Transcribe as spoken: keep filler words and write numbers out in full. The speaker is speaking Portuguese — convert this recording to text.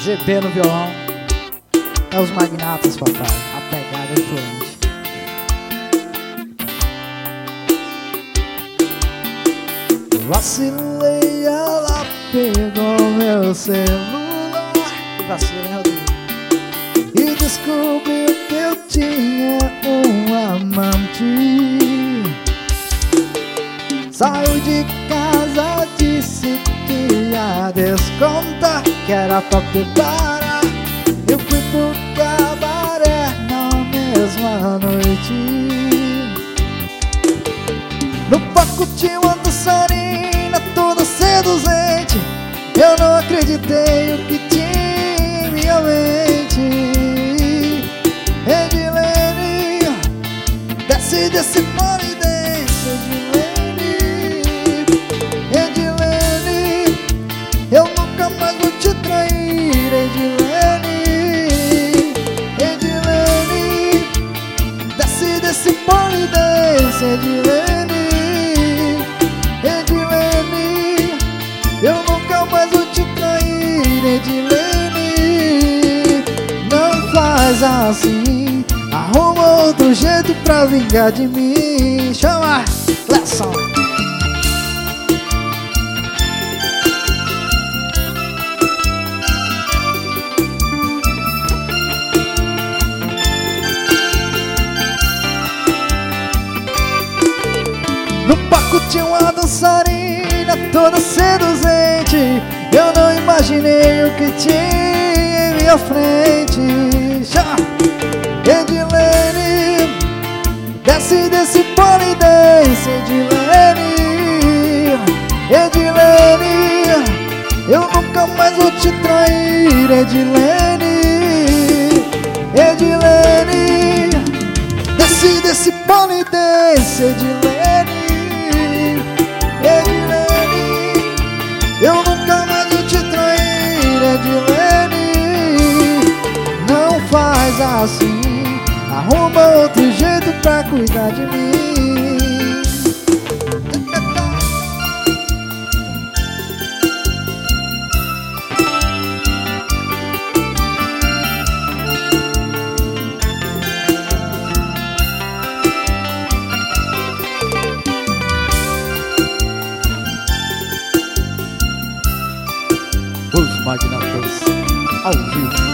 G P no violão. É os magnatas, papai. A pegada influente. Vacilei, ela pegou meu celular. Que vacilo, hein, Rodrigo? E descobriu que eu tinha um amante. Saiu de casa, disse que ia descontar, que era pra preparar. Eu fui pro cabaré na mesma noite. No palco tinha uma dançarina toda seduzente. Eu não acreditei o que tinha em minha mente. Edilene, desce desse polidense, Edilene. Edilene, eu nunca mais vou te trair, Edilene. Edilene, desce desse polidense, Edilene. Edilene, eu nunca mais vou te trair, Edilene. Não faz assim, arruma outro jeito pra vingar de mim. Chama, Lesson. No palco tinha uma dançarina toda seduzente. Eu não imaginei o que tinha em minha frente. Já. Edilene, desce desse polidense, Edilene. Edilene, eu nunca mais vou te trair, Edilene. Edilene, desce desse polidense, Edilene. Edilene, eu nunca mais vou te trair, Edilene. Não faz assim, arruma outro jeito pra cuidar de mim. Os magnatas ao vivo.